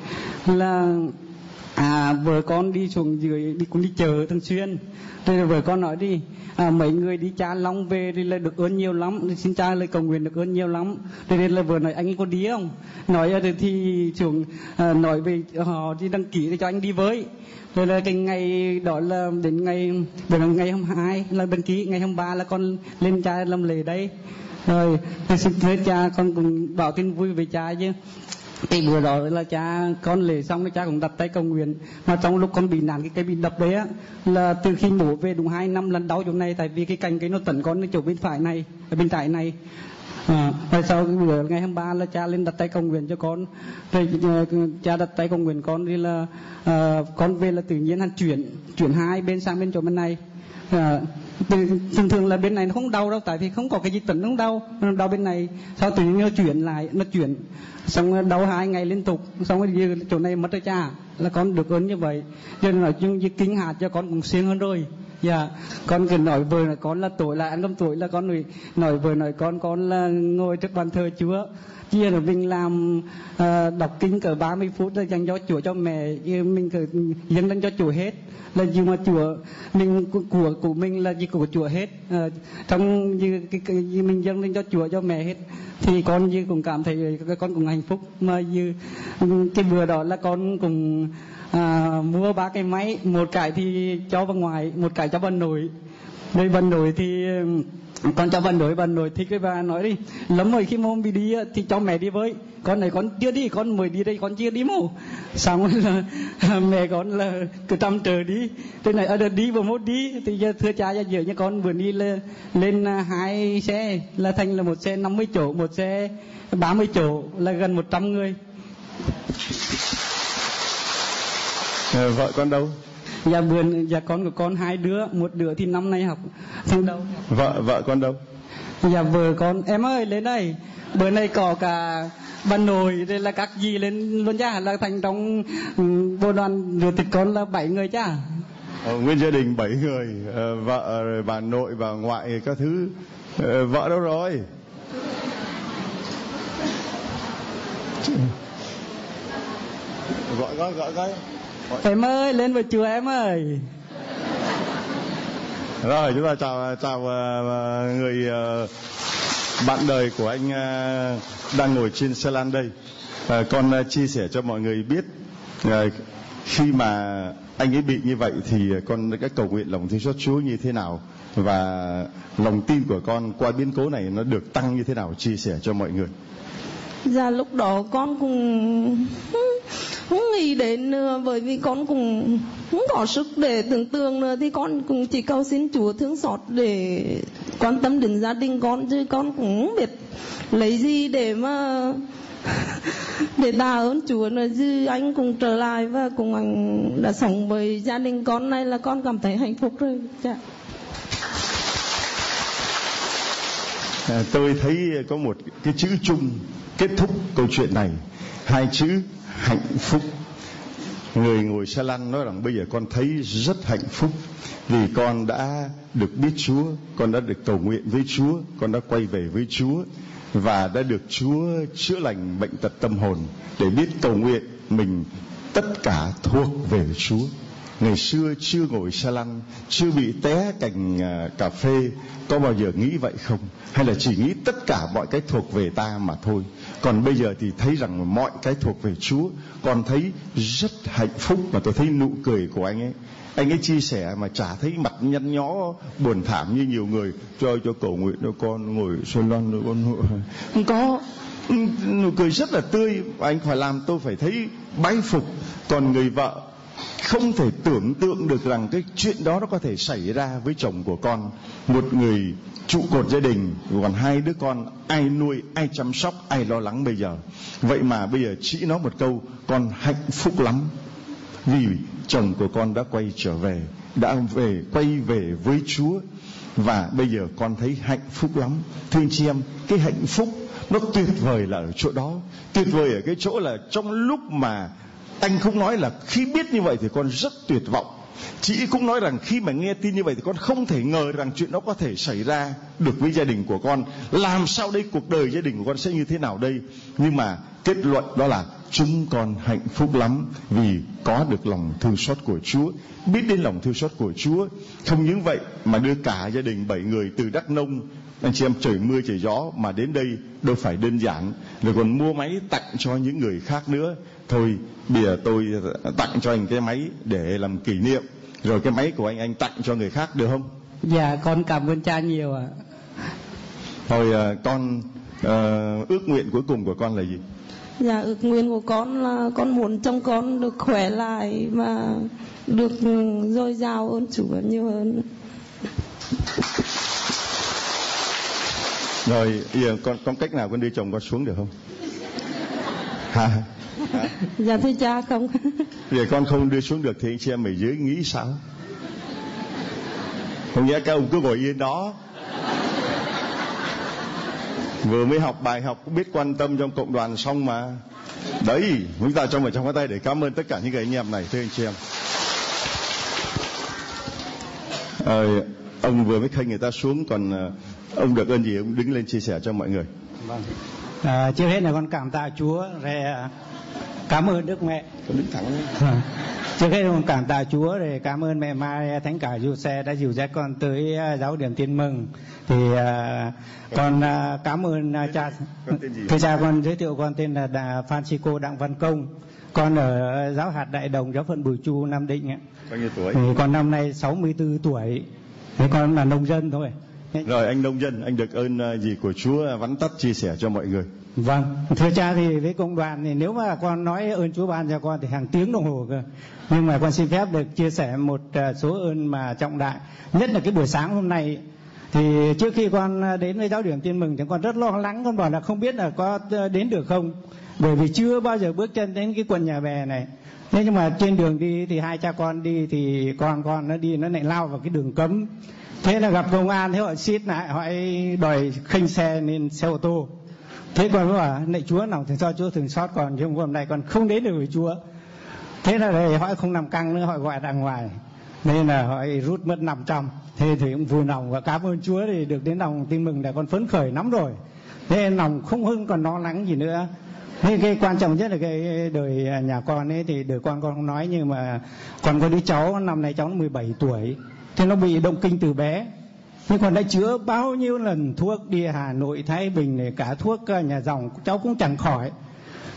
là à, vợ con đi xuống dưới đi cũng đi chợ thường xuyên, rồi vợ con nói đi à, mấy người đi cha Long về thì là được ơn nhiều lắm, xin cha lời cầu nguyện được ơn nhiều lắm. Rồi nên là vợ nói anh có đi không, nói thì, thì xuống à, nói về họ đi đăng ký để cho anh đi với. Rồi là cái ngày đó là đến ngày đến ngày hôm hai là đăng ký, ngày hôm ba là con lên cha làm lễ đây. Rồi thì xin thưa cha, con cũng bảo tin vui về cha chứ. Cái bữa đó là cha con lễ xong thì cha cũng đặt tay cầu nguyện, mà trong lúc con bị nạn cái cây bị đập đấy á là từ khi mổ về đúng hai năm lần đau chỗ này, tại vì cái cành cái nó tấn con ở chỗ bên phải này, ở bên trái này. À, rồi sau cái bữa ngày hôm ba là cha lên đặt tay cầu nguyện cho con, rồi uh, cha đặt tay cầu nguyện con thì là uh, con về là tự nhiên hắn chuyển chuyển hai bên sang bên chỗ bên này. À, thường thường là bên này nó không đau đâu, tại vì không có cái gì tấn nó không đau, nó đau bên này. Sau tự nhiên nó chuyển lại, nó chuyển xong đau hai ngày liên tục, xong rồi chỗ này mất rồi cha, là con được ơn như vậy. Cho nên nói chung như kinh hạt cho con cũng siêng hơn rồi. Dạ, yeah. Con cứ nói vợ là con là tuổi là ăn cơm tuổi là con nói, nói vợ nói con con là ngồi trước bàn thờ Chúa, chia là mình làm uh, đọc kinh cỡ ba mươi phút là dành cho Chúa cho mẹ, mình cứ dâng lên cho Chúa hết, là gì mà Chúa mình của của mình là gì của Chúa hết, uh, trong như cái, cái gì mình dâng lên cho Chúa cho mẹ hết, thì con như cũng cảm thấy con cũng hạnh phúc. Mà như cái bữa đó là con cũng à, mua ba cái máy, một cái thì cho bà ngoại, một cái cho bà nội. Đây bà nội thì con cho bà nội, bà nội thì cái bà nói đi lắm rồi, khi mà bị đi thì cho mẹ đi với, con này con chưa đi, con mới đi đây con chưa đi màu. Xong rồi là mẹ con là cứ trông chờ đi, thế này ở đây đi vừa mốt đi thì giờ thưa cha ra giữa như con vừa đi lên, lên hai xe là thành là một xe năm mươi chỗ, một xe ba mươi chỗ, là gần một trăm người. À, vợ con đâu? Dạ vườn, dạ con của con hai đứa, một đứa thì năm nay học tháng đâu. Vợ vợ con đâu? Dạ vợ con, em ơi lên đây, bữa nay có cả bà nội đây là các dì lên luôn cha, là thành trong bộ đoàn rửa thịt con là bảy người cha. Ờ, nguyên gia đình bảy người, à, vợ rồi bà nội bà ngoại các thứ. À, vợ đâu rồi? Gọi gọi gọi coi. Em ơi lên với chùa em ơi. Rồi chúng ta chào chào uh, người uh, bạn đời của anh uh, đang ngồi trên xe lăn đây. Uh, con uh, chia sẻ cho mọi người biết uh, khi mà anh ấy bị như vậy thì con đã cầu nguyện lòng thương xót Chúa như thế nào, và lòng tin của con qua biến cố này nó được tăng như thế nào, chia sẻ cho mọi người. Dạ lúc đó con cũng không nghĩ đến nữa, bởi vì con cũng không có sức để tưởng tượng nữa, thì con cũng chỉ cầu xin Chúa thương xót để quan tâm đến gia đình con, chứ con cũng không biết lấy gì để mà để tạ ơn Chúa nữa. Chứ anh cũng trở lại và cùng anh đã sống với gia đình con này là con cảm thấy hạnh phúc rồi. Dạ. À, tôi thấy có một cái chữ chung kết thúc câu chuyện này, hai chữ hạnh phúc. Người ngồi xe lăn nói rằng bây giờ con thấy rất hạnh phúc vì con đã được biết Chúa, con đã được cầu nguyện với Chúa, con đã quay về với Chúa và đã được Chúa chữa lành bệnh tật tâm hồn, để biết cầu nguyện mình tất cả thuộc về Chúa. Ngày xưa chưa ngồi xe lăn, chưa bị té cành cà phê, có bao giờ nghĩ vậy không? Hay là chỉ nghĩ tất cả mọi cái thuộc về ta mà thôi? Còn bây giờ thì thấy rằng mọi cái thuộc về Chúa, con thấy rất hạnh phúc. Mà tôi thấy nụ cười của anh ấy, anh ấy chia sẻ mà chả thấy mặt nhăn nhó buồn thảm như nhiều người. Cho cho cầu nguyện cho con ngồi xe lăn rồi con không có, nụ cười rất là tươi. Anh phải làm tôi phải thấy bái phục. Còn người vợ không thể tưởng tượng được rằng cái chuyện đó nó có thể xảy ra với chồng của con, một người trụ cột gia đình, còn hai đứa con, ai nuôi, ai chăm sóc, ai lo lắng bây giờ. Vậy mà bây giờ chỉ nói một câu, con hạnh phúc lắm vì chồng của con đã quay trở về, đã về quay về với Chúa, và bây giờ con thấy hạnh phúc lắm. Thưa anh chị em, cái hạnh phúc nó tuyệt vời là ở chỗ đó, tuyệt vời ở cái chỗ là trong lúc mà anh không nói là khi biết như vậy thì con rất tuyệt vọng, chị cũng nói rằng khi mà nghe tin như vậy thì con không thể ngờ rằng chuyện đó có thể xảy ra được với gia đình của con. Làm sao đây, cuộc đời gia đình của con sẽ như thế nào đây? Nhưng mà kết luận đó là chúng con hạnh phúc lắm vì có được lòng thương xót của Chúa, biết đến lòng thương xót của Chúa. Không những vậy mà đưa cả gia đình bảy người từ Đắk Nông, anh chị em trời mưa trời gió mà đến đây đâu phải đơn giản, rồi còn mua máy tặng cho những người khác nữa. Thôi bây giờ tôi tặng cho anh cái máy để làm kỷ niệm, rồi cái máy của anh anh tặng cho người khác được không? Dạ con cảm ơn cha nhiều ạ. Thôi con uh, ước nguyện cuối cùng của con là gì? Dạ ước nguyện của con là con muốn chồng con được khỏe lại và được dồi dào ơn Chúa nhiều hơn. Rồi bây giờ con con cách nào con đưa chồng con xuống được không? Hả? Hả? Dạ thưa cha không. Bây giờ con không đưa xuống được thì anh chị em ở dưới nghĩ sao? Không nghĩa các ông cứ ngồi yên đó, vừa mới học bài học cũng biết quan tâm trong cộng đoàn xong mà. Đấy, chúng ta cho vào trong cái tay để cảm ơn tất cả những người anh em này. Thưa anh chị em, à, ông vừa mới khênh người ta xuống, còn ông được ơn gì ông đứng lên chia sẻ cho mọi người. Vâng. À, trước hết là con cảm tạ Chúa, rồi cảm ơn Đức Mẹ. Con đứng thẳng lên. Trước hết con cảm tạ Chúa, rồi cảm ơn mẹ Mai Thánh Cả Giuse đã dìu dắt con tới giáo điểm Tin Mừng. Thì uh, con uh, cảm ơn uh, cha. Thưa cha, con giới thiệu con tên là Đà Francisco Đặng Văn Công. Con ở giáo hạt Đại Đồng, giáo phận Bùi Chu, Nam Định ạ. Bao nhiêu tuổi? Thì con năm nay sáu mươi tư tuổi. Thế con là nông dân thôi. Rồi anh nông dân, anh được ơn gì của Chúa vắn tắt chia sẻ cho mọi người. Vâng, thưa cha, thì với công đoàn thì nếu mà con nói ơn Chúa ban cho con thì hàng tiếng đồng hồ cơ. Nhưng mà con xin phép được chia sẻ một số ơn mà trọng đại. Nhất là cái buổi sáng hôm nay, thì trước khi con đến với giáo điểm Tin Mừng thì con rất lo lắng, con bảo là không biết là có đến được không, bởi vì chưa bao giờ bước chân đến cái quận Nhà Bè này. Thế nhưng mà trên đường đi thì hai cha con đi thì con con nó đi nó lại lao vào cái đường cấm. Thế là gặp công an, thế họ xít lại, họ đòi khênh xe lên xe ô tô. Thế con mới bảo lạy Chúa nào thì cho Chúa thường xót con, nhưng hôm nay con không đến được với Chúa. Thế là đây họ không nằm căng nữa, họ gọi ra ngoài, nên là họ rút mất năm trăm. Thế thì cũng vui lòng và cảm ơn Chúa, thì được đến lòng Tin Mừng là con phấn khởi lắm rồi. Thế lòng không hưng còn lo lắng gì nữa. Thế cái quan trọng nhất là cái đời nhà con ấy, thì đời con con không nói, nhưng mà còn có đứa cháu năm nay cháu mười bảy tuổi, thế nó bị động kinh từ bé. Nhưng còn đã chữa bao nhiêu lần thuốc, đi Hà Nội, Thái Bình này, cả thuốc nhà dòng cháu cũng chẳng khỏi.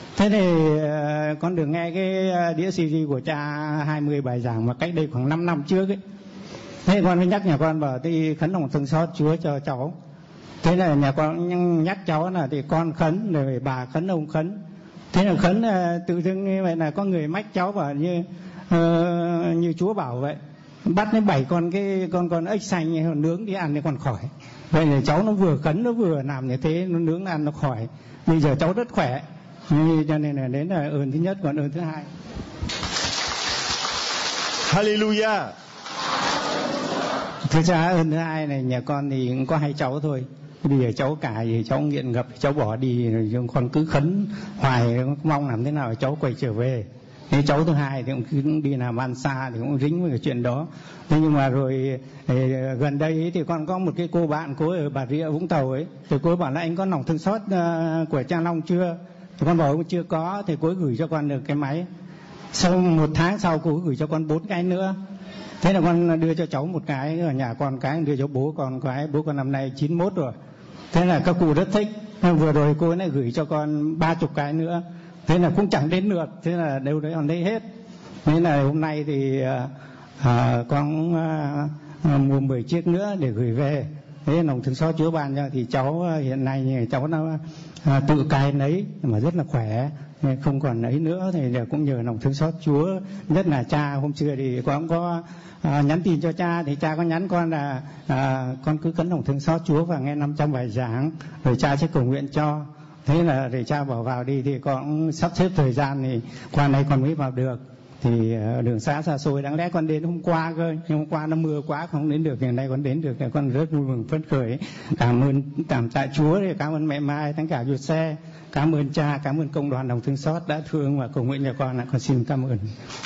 Thế thì con được nghe cái đĩa xê đê của cha hai mươi bài giảng mà cách đây khoảng năm năm trước ấy. Thế con mới nhắc nhà con bảo thì khấn lòng thương xót Chúa cho cháu. Thế là nhà con nhắc cháu là thì con khấn rồi bà khấn ông khấn. Thế là khấn tự dưng như vậy là có người mách cháu bảo như uh, như Chúa bảo vậy. Bắt đến bảy con cái con con ếch xanh nướng đi ăn thì còn khỏi. Vậy là cháu nó vừa khấn nó vừa làm như thế, nó nướng ăn nó khỏi. Bây giờ cháu rất khỏe. Cho nên là đến là ơn thứ nhất, còn ơn thứ hai. Hallelujah. Thực ra ơn thứ hai này nhà con thì cũng có hai cháu thôi. Bây giờ cháu cả thì cháu nghiện ngập, cháu bỏ đi rồi con cứ khấn hoài mong làm thế nào cháu quay trở về. Thế cháu thứ hai thì cũng cứ đi làm ăn xa thì cũng dính với cái chuyện đó. Thế nhưng mà rồi gần đây ấy, thì con có một cái cô bạn cô ở Bà Rịa Vũng Tàu ấy, thì cô ấy bảo là anh có lòng thương xót uh, của cha Long chưa? Thì con bảo chưa có, thì cô ấy gửi cho con được cái máy. Sau một tháng sau cô ấy gửi cho con bốn cái nữa. Thế là con đưa cho cháu một cái, ở nhà con cái, đưa cho bố con cái, bố con năm nay chín mốt rồi. Thế là các cụ rất thích. Vừa rồi cô ấy lại gửi cho con ba chục cái nữa. Thế là cũng chẳng đến lượt, thế là đều đấy còn đấy hết. Thế là hôm nay thì à, con à, mua mười chiếc nữa để gửi về. Thế lòng thương xót Chúa ban cho thì cháu hiện nay cháu nó à, tự cai lấy mà rất là khỏe, không còn ấy nữa thì cũng nhờ lòng thương xót Chúa. Nhất là cha hôm xưa thì con có à, nhắn tin cho cha, thì cha có nhắn con là à, con cứ cấn lòng thương xót Chúa và nghe năm trăm bài giảng rồi cha sẽ cầu nguyện cho. Thế là để cha bảo vào đi thì con sắp xếp thời gian thì qua này con mới vào được. Thì đường xa xa xôi, đáng lẽ con đến hôm qua cơ, nhưng hôm qua nó mưa quá không đến được, ngày nay con đến được thì con rất vui mừng phấn khởi. Cảm ơn cảm tạ Chúa, cảm ơn mẹ Mai, thánh cả Duyệt Xe, cảm ơn cha, cảm ơn công đoàn lòng thương xót đã thương và cầu nguyện cho con. Con xin cảm ơn.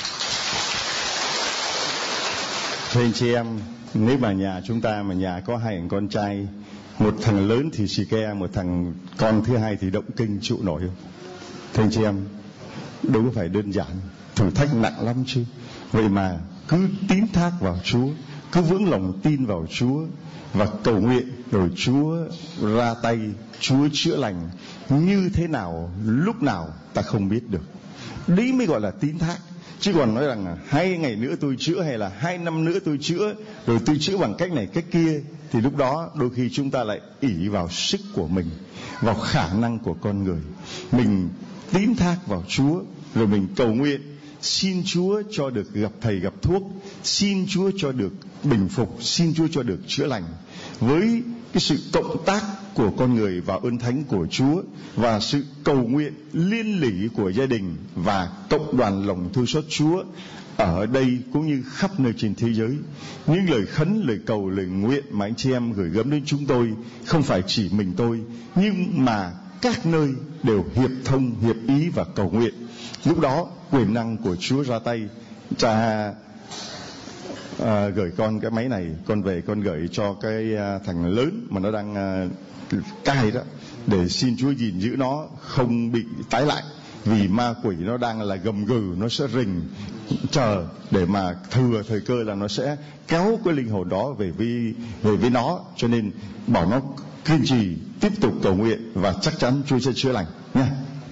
Thưa anh chị em, nếu mà nhà chúng ta mà nhà có hai thằng con trai, một thằng lớn thì xì ke, một thằng con thứ hai thì động kinh chịu nổi không? Thưa anh chị em, đâu có phải đơn giản, thử thách nặng lắm chứ. Vậy mà cứ tín thác vào Chúa, cứ vững lòng tin vào Chúa và cầu nguyện, rồi Chúa ra tay, Chúa chữa lành như thế nào, lúc nào ta không biết được. Đấy mới gọi là tín thác. Chứ còn nói rằng hai ngày nữa tôi chữa, hay là hai năm nữa tôi chữa, rồi tôi chữa bằng cách này cách kia, thì lúc đó đôi khi chúng ta lại ỷ vào sức của mình, vào khả năng của con người. Mình tín thác vào Chúa, rồi mình cầu nguyện, xin Chúa cho được gặp thầy gặp thuốc, xin Chúa cho được bình phục, xin Chúa cho được chữa lành. Với cái sự cộng tác của con người và ơn thánh của Chúa, và sự cầu nguyện liên lỉ của gia đình và cộng đoàn lòng thương xót Chúa ở đây cũng như khắp nơi trên thế giới, những lời khấn, lời cầu, lời nguyện mà anh chị em gửi gắm đến chúng tôi không phải chỉ mình tôi, nhưng mà các nơi đều hiệp thông, hiệp ý và cầu nguyện. Lúc đó quyền năng của Chúa ra tay. Cha à, gửi con cái máy này, con về con gửi cho cái à, thằng lớn mà nó đang à, cai đó, để xin Chúa gìn giữ nó không bị tái lại, vì ma quỷ nó đang là gầm gừ, nó sẽ rình chờ để mà thừa thời cơ là nó sẽ kéo cái linh hồn đó về với về với nó. Cho nên bảo nó kiên trì tiếp tục cầu nguyện và chắc chắn Chúa sẽ chữa lành nha.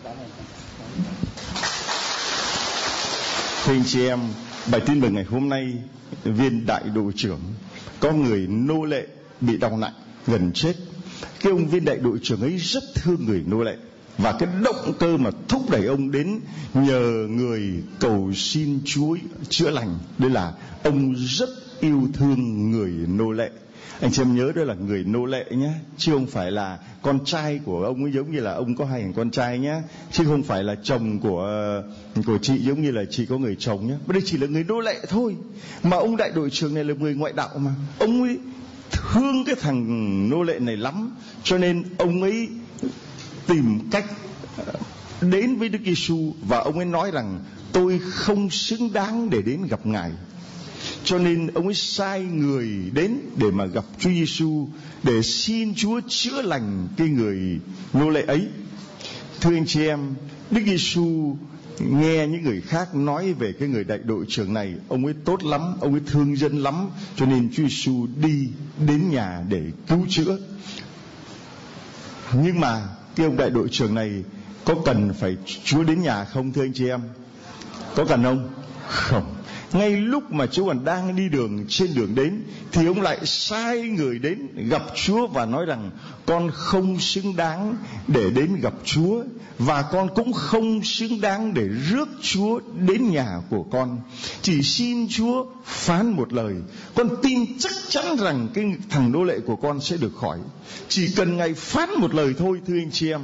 Thưa anh chị em, bài tin mừng ngày hôm nay, viên đại đội trưởng có người nô lệ bị đau nặng gần chết. Cái ông viên đại đội trưởng ấy rất thương người nô lệ, và cái động cơ mà thúc đẩy ông đến nhờ người cầu xin Chúa chữa lành, đây là ông rất yêu thương người nô lệ. Anh chị em nhớ đó là người nô lệ nhé, chứ không phải là con trai của ông ấy, giống như là ông có hai thằng con trai nhé, chứ không phải là chồng của của chị giống như là chị có người chồng nhé. Đây chỉ là người nô lệ thôi. Mà ông đại đội trưởng này là người ngoại đạo, mà ông ấy thương cái thằng nô lệ này lắm, cho nên ông ấy tìm cách đến với Đức Giêsu, và ông ấy nói rằng tôi không xứng đáng để đến gặp Ngài. Cho nên ông ấy sai người đến để mà gặp Chúa Giêsu, để xin Chúa chữa lành cái người nô lệ ấy. Thưa anh chị em, Đức Giêsu nghe những người khác nói về cái người đại đội trưởng này, ông ấy tốt lắm, ông ấy thương dân lắm, cho nên Chúa Giêsu đi đến nhà để cứu chữa. Nhưng mà cái ông đại đội trưởng này Có cần phải Chúa đến nhà không thưa anh chị em? Có cần không? Không. Ngay lúc mà Chúa còn đang đi đường, trên đường đến, thì ông lại sai người đến gặp Chúa và nói rằng con không xứng đáng để đến gặp Chúa, và con cũng không xứng đáng để rước Chúa đến nhà của con. Chỉ xin Chúa phán một lời, con tin chắc chắn rằng cái thằng nô lệ của con sẽ được khỏi. Chỉ cần Ngài phán một lời thôi thưa anh chị em.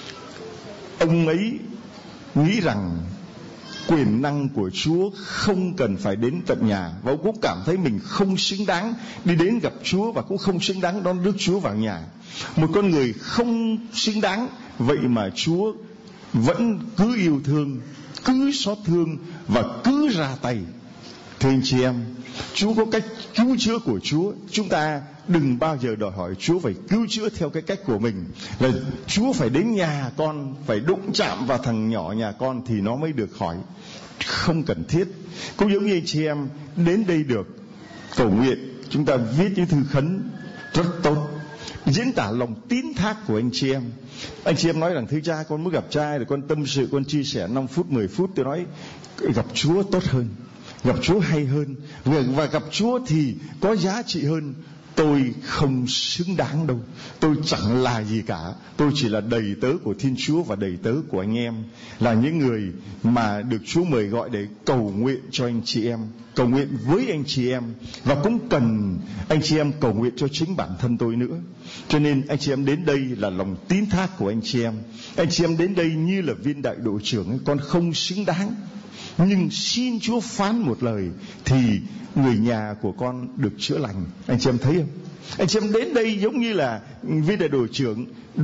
Ông ấy nghĩ rằng quyền năng của Chúa không cần phải đến tận nhà, và ông cũng cảm thấy mình không xứng đáng đi đến gặp Chúa, và cũng không xứng đáng đón rước Chúa vào nhà. Một con người không xứng đáng, vậy mà Chúa vẫn cứ yêu thương, cứ xót thương và cứ ra tay. Thưa anh chị em, Chúa có cách cứu chữa của Chúa. Chúng ta đừng bao giờ đòi hỏi Chúa phải cứu chữa theo cái cách của mình, là Chúa phải đến nhà con, phải đụng chạm vào thằng nhỏ nhà con thì nó mới được khỏi. Không cần thiết. Cũng giống như anh chị em đến đây được cầu nguyện, chúng ta viết những thư khấn rất tốt, diễn tả lòng tín thác của anh chị em. Anh chị em nói rằng thưa cha, con muốn gặp cha, rồi con tâm sự, con chia sẻ năm phút, mười phút. Tôi nói gặp Chúa tốt hơn, gặp Chúa hay hơn, và gặp Chúa thì có giá trị hơn. Tôi không xứng đáng đâu, tôi chẳng là gì cả, tôi chỉ là đầy tớ của Thiên Chúa và đầy tớ của anh em, là những người mà được Chúa mời gọi để cầu nguyện cho anh chị em, cầu nguyện với anh chị em, và cũng cần anh chị em cầu nguyện cho chính bản thân tôi nữa. Cho nên anh chị em đến đây là lòng tín thác của anh chị em. Anh chị em đến đây như là viên đại đội trưởng, con không xứng đáng, nhưng xin Chúa phán một lời thì người nhà của con được chữa lành. Anh chị em thấy không? Anh chị em đến đây giống như là viên đại đội trưởng,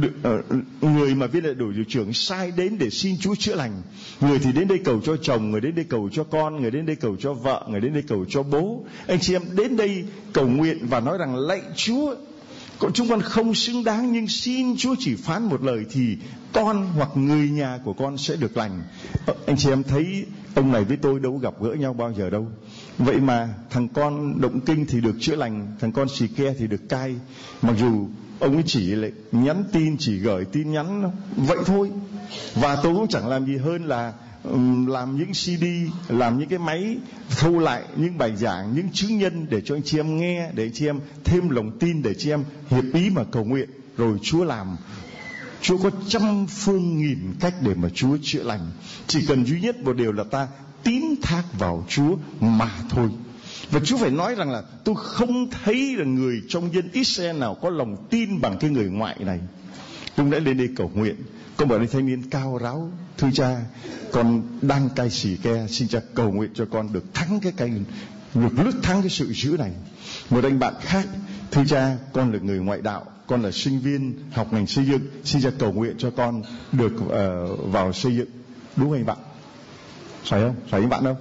người mà viên đại đội trưởng sai đến để xin Chúa chữa lành. Người thì đến đây cầu cho chồng, người đến đây cầu cho con, người đến đây cầu cho vợ, người đến đây cầu cho bố. Anh chị em đến đây cầu nguyện và nói rằng lạy Chúa, chúng con không xứng đáng, nhưng xin Chúa chỉ phán một lời thì con hoặc người nhà của con sẽ được lành. Anh chị em thấy ông này với tôi đâu gặp gỡ nhau bao giờ đâu. Vậy mà thằng con động kinh thì được chữa lành, thằng con xì ke thì được cai. Mặc dù ông ấy chỉ lại nhắn tin, chỉ gửi tin nhắn vậy thôi. Và tôi cũng chẳng làm gì hơn là um, làm những xê đê, làm những cái máy thu lại những bài giảng, những chứng nhân để cho anh chị em nghe, để anh chị em thêm lòng tin, để chị em hiệp ý mà cầu nguyện. Rồi Chúa làm. Chúa có trăm phương nghìn cách để mà Chúa chữa lành. Chỉ cần duy nhất một điều là ta tín thác vào Chúa mà thôi. Và Chúa phải nói rằng là tôi không thấy là người trong dân Israel nào có lòng tin bằng cái người ngoại này. Tôi đã lên đây cầu nguyện. Con bảo đây thanh niên cao ráo, thưa cha, con đang cai xì ke, xin cha cầu nguyện cho con được thắng cái cai, được lướt thắng cái sự dữ này. Một anh bạn khác, thưa cha, con là người ngoại đạo, con là sinh viên học ngành xây dựng, xin cha cầu nguyện cho con được uh, vào xây dựng. Đúng không anh bạn? Phải không? Phải anh bạn không?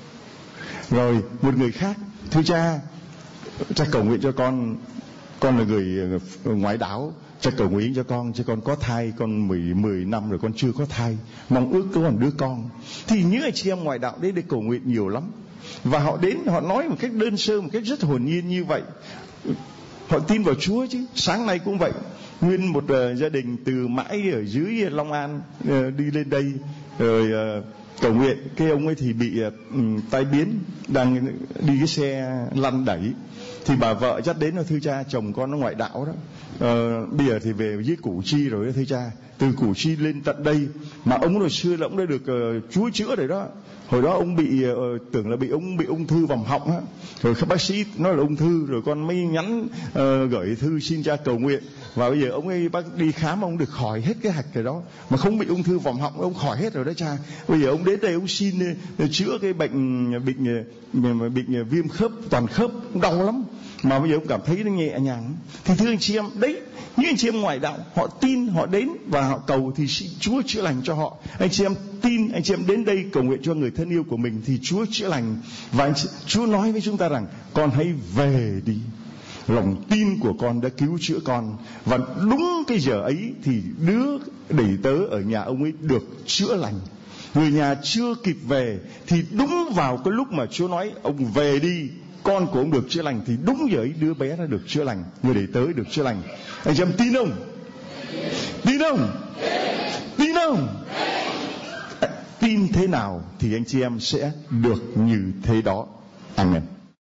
Rồi một người khác, thưa cha, cha cầu nguyện cho con, con là người ngoại đạo, cha cầu nguyện cho con, cho con có thai, con mười, mười năm rồi con chưa có thai, mong ước có một đứa con. Thì những anh chị em ngoại đạo đến để cầu nguyện nhiều lắm. Và họ đến, họ nói một cách đơn sơ, một cách rất hồn nhiên như vậy. Họ tin vào Chúa chứ. Sáng nay cũng vậy, nguyên một uh, gia đình từ mãi ở dưới Long An uh, đi lên đây rồi uh, cầu nguyện. Cái ông ấy thì bị uh, tai biến, đang đi cái xe lăn đẩy, thì bà vợ dắt đến là thưa cha, chồng con nó ngoại đạo đó, uh, bây giờ thì về với Củ Chi rồi đó thưa cha, từ Củ Chi lên tận đây, mà ông hồi xưa là ông đã được uh, Chúa chữa rồi đó. Hồi đó ông bị uh, tưởng là bị ông bị ung thư vòng họng á, rồi các bác sĩ nói là ung thư, rồi con mới nhắn uh, gửi thư xin cha cầu nguyện, và bây giờ ông ấy bác đi khám, ông được khỏi hết cái hạch rồi đó, mà không bị ung thư vòng họng, ông khỏi hết rồi đó cha. Bây giờ ông đến đây ông xin uh, chữa cái bệnh bệnh bệnh, bệnh uh, viêm khớp toàn khớp, đau lắm, mà bây giờ ông cảm thấy nó nhẹ nhàng. Thì thưa anh chị em, đấy, những anh chị em ngoại đạo họ tin, họ đến và họ cầu thì Chúa chữa lành cho họ. Anh chị em tin, anh chị em đến đây cầu nguyện cho người thân yêu của mình thì Chúa chữa lành. Và anh chị, Chúa nói với chúng ta rằng con hãy về đi, lòng tin của con đã cứu chữa con. Và đúng cái giờ ấy thì đứa đầy tớ ở nhà ông ấy được chữa lành. Người nhà chưa kịp về thì đúng vào cái lúc mà Chúa nói ông về đi, con của ông được chữa lành, thì đúng giờ ấy đứa bé nó được chữa lành, người đầy tớ được chữa lành. Anh chị em tin không? Tin không? Tin không? Tin thế nào thì anh chị em sẽ được như thế đó. Amen.